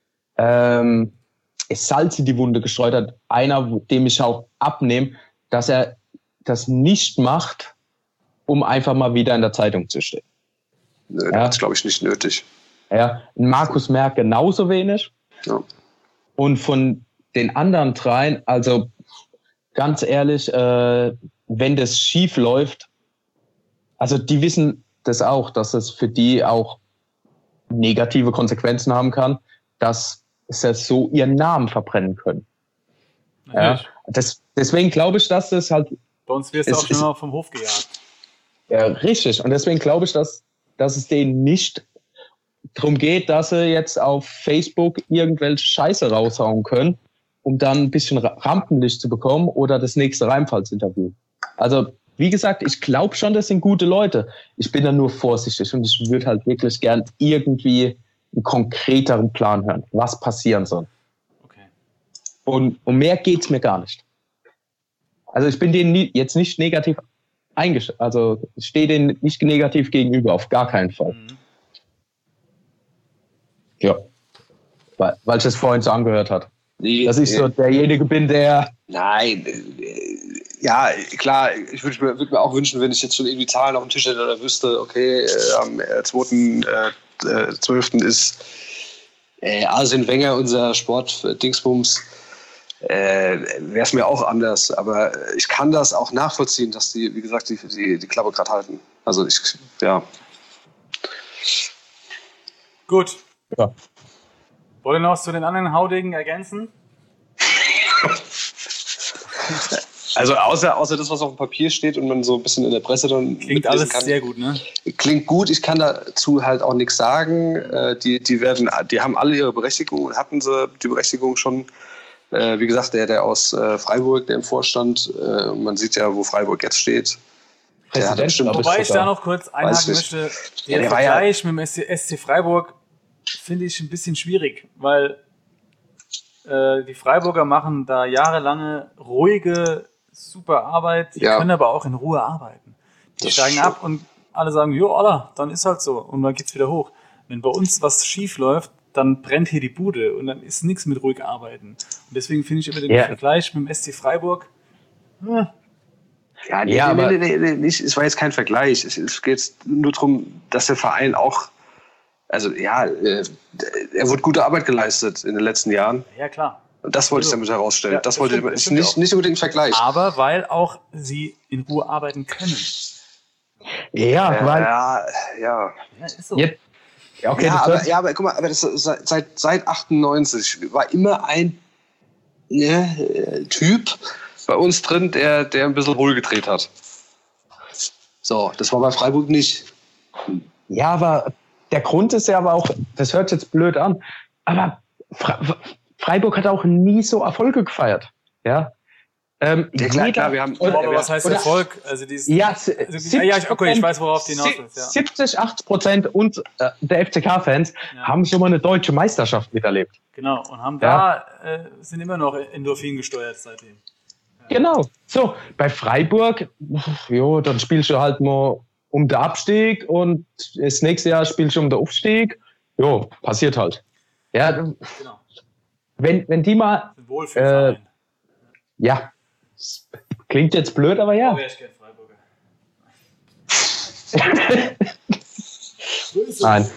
Salz in die Wunde gestreut hat. Einer, dem ich auch abnehme, dass er das nicht macht, um einfach mal wieder in der Zeitung zu stehen. Nö, das ist, glaube ich, nicht nötig. Ja, Markus Merck genauso wenig. Ja. Und von den anderen dreien, also ganz ehrlich, wenn das schief läuft, also die wissen das auch, dass es für die auch negative Konsequenzen haben kann, dass sie so ihren Namen verbrennen können. Ja, deswegen glaube ich, dass das halt... Bei uns wirst du auch schon mal vom Hof gejagt. Ja, richtig. Und deswegen glaube ich, dass es denen nicht darum geht, dass sie jetzt auf Facebook irgendwelche Scheiße raushauen können, um dann ein bisschen Rampenlicht zu bekommen oder das nächste Rheinpfalz-Interview. Also, wie gesagt, ich glaube schon, das sind gute Leute. Ich bin da nur vorsichtig und ich würde halt wirklich gern irgendwie einen konkreteren Plan hören, was passieren soll. Okay. Und um mehr geht's mir gar nicht. Also ich bin denen jetzt nicht negativ also ich stehe denen nicht negativ gegenüber, auf gar keinen Fall. Mhm. Ja, weil ich das vorhin so angehört hat. Dass ich so derjenige bin, der... Nein, ja, klar, ich würde mir auch wünschen, wenn ich jetzt schon irgendwie Zahlen auf dem Tisch hätte oder wüsste, okay, am 2.12. ist Arsene Wenger unser Sport-Dingsbums, wäre es mir auch anders. Aber ich kann das auch nachvollziehen, dass die, wie gesagt, die Klappe gerade halten. Also ja. Gut. Ja. Wollt ihr noch was zu den anderen Haudegen ergänzen? Also außer das, was auf dem Papier steht und man so ein bisschen in der Presse dann klingt alles kann, sehr gut, ne? Klingt gut. Ich kann dazu halt auch nichts sagen. Die haben alle ihre Berechtigung und hatten sie die Berechtigung schon. Wie gesagt, der aus Freiburg, der im Vorstand, man sieht ja, wo Freiburg jetzt steht. Der hat bestimmt, wobei ich da noch kurz einhaken möchte, der Vergleich mit dem SC Freiburg finde ich ein bisschen schwierig, weil die Freiburger machen da jahrelange ruhige, super Arbeit, die können aber auch in Ruhe arbeiten. Die steigen ab und alle sagen, jo, Allah, dann ist halt so und dann geht's wieder hoch. Wenn bei uns was schief läuft, dann brennt hier die Bude und dann ist nichts mit ruhig arbeiten. Und deswegen finde ich immer den Vergleich mit dem SC Freiburg. Es war jetzt kein Vergleich. Es geht nur darum, dass der Verein auch, also er wurde gute Arbeit geleistet in den letzten Jahren. Ja, klar. Und das wollte ich damit herausstellen. Ja, das wollte ich nicht unbedingt ein Vergleich. Aber weil auch sie in Ruhe arbeiten können. Ja, ist so. Jetzt. Okay, aber guck mal, aber das seit 98 war immer ein Typ bei uns drin, der ein bisschen Hohl gedreht hat. So, das war bei Freiburg nicht. Ja, aber der Grund ist ja aber auch, das hört sich jetzt blöd an, aber Freiburg hat auch nie so Erfolge gefeiert. Ja. Klar, wir haben. Aber was heißt Erfolg? Also dieses, ich weiß, worauf die hinaus ist. Ja. 70-80% und der FCK-Fans haben schon mal eine deutsche Meisterschaft miterlebt. Genau, und haben sind immer noch Endorphin gesteuert seitdem. Ja. Genau. So, bei Freiburg, dann spielst du halt mal um den Abstieg und das nächste Jahr spielst du um den Aufstieg. Jo, passiert halt. Ja, genau. Wenn die mal. Wohlfühlverein. Ja. Klingt jetzt blöd, aber ja. Oh, wäre ich gern Freiburger. Nein.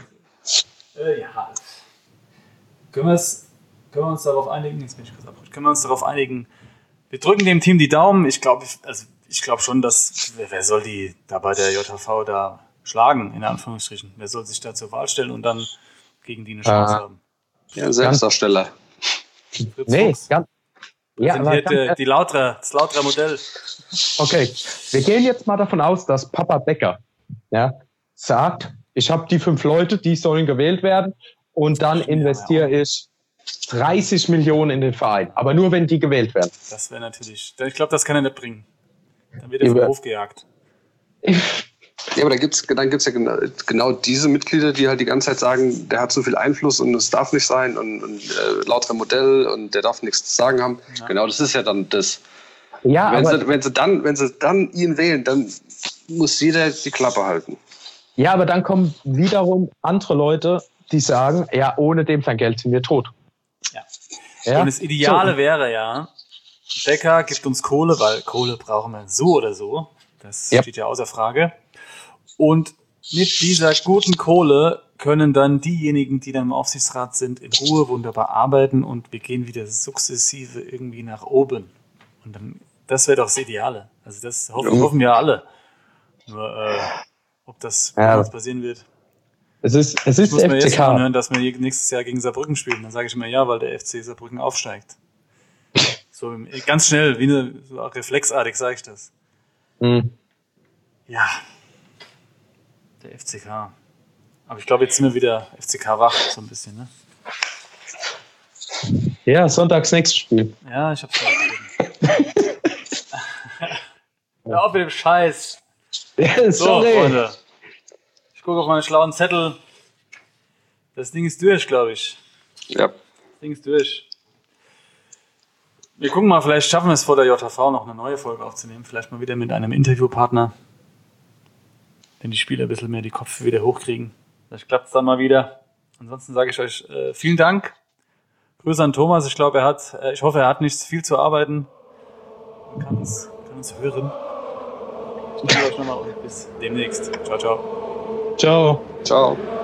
Können wir uns darauf einigen? Jetzt bin ich kurz abrutscht. Können wir uns darauf einigen? Wir drücken dem Team die Daumen. Ich glaube schon, dass wer soll die da bei der JHV da schlagen, in Anführungsstrichen? Wer soll sich da zur Wahl stellen und dann gegen die eine Chance haben? Ja, Selbstdarsteller. Nee, Ja, aber präsentiert das Lauterer Modell. okay, wir gehen jetzt mal davon aus, dass Papa Becker sagt, ich habe die 5 Leute, die sollen gewählt werden und dann investiere ich 30 Millionen in den Verein. Aber nur, wenn die gewählt werden. Das wäre natürlich, ich glaube, das kann er nicht bringen. Dann wird er vom Hof gejagt. Ja, aber dann gibt's ja genau diese Mitglieder, die halt die ganze Zeit sagen, der hat zu viel Einfluss und es darf nicht sein und lauter Modell und der darf nichts zu sagen haben. Ja. Genau, das ist ja dann das. Ja, wenn sie dann ihn wählen, dann muss jeder die Klappe halten. Ja, aber dann kommen wiederum andere Leute, die sagen, ja, ohne dem sein Geld sind wir tot. Ja. Und das Ideale wäre Becker gibt uns Kohle, weil Kohle brauchen wir so oder so. Das steht ja außer Frage. Und mit dieser guten Kohle können dann diejenigen, die dann im Aufsichtsrat sind, in Ruhe wunderbar arbeiten und wir gehen wieder sukzessive irgendwie nach oben. Und dann, das wäre doch das Ideale. Also das hoffen wir alle. Nur, ob das passieren wird. Es ist ich muss FCK. mir jetzt mal hören, dass wir nächstes Jahr gegen Saarbrücken spielen. Dann sage ich immer ja, weil der FC Saarbrücken aufsteigt. So ganz schnell, so reflexartig sage ich das. Mhm. Ja. Der FCK. Aber ich glaube, jetzt sind wir wieder FCK wach, so ein bisschen, ne? Ja, sonntags nächstes Spiel. Ja, ich hab's vergessen. Hör auf mit dem Scheiß. Ja, so, Freunde. Ich gucke auf meine schlauen Zettel. Das Ding ist durch, glaube ich. Ja. Das Ding ist durch. Wir gucken mal, vielleicht schaffen wir es vor der JV noch eine neue Folge aufzunehmen. Vielleicht mal wieder mit einem Interviewpartner. Wenn die Spieler ein bisschen mehr die Köpfe wieder hochkriegen. Vielleicht klappt es dann mal wieder. Ansonsten sage ich euch vielen Dank. Grüße an Thomas. Ich glaube, ich hoffe, er hat nicht viel zu arbeiten. Man kann uns hören. Ich danke euch nochmal und bis demnächst. Ciao, ciao. Ciao. Ciao.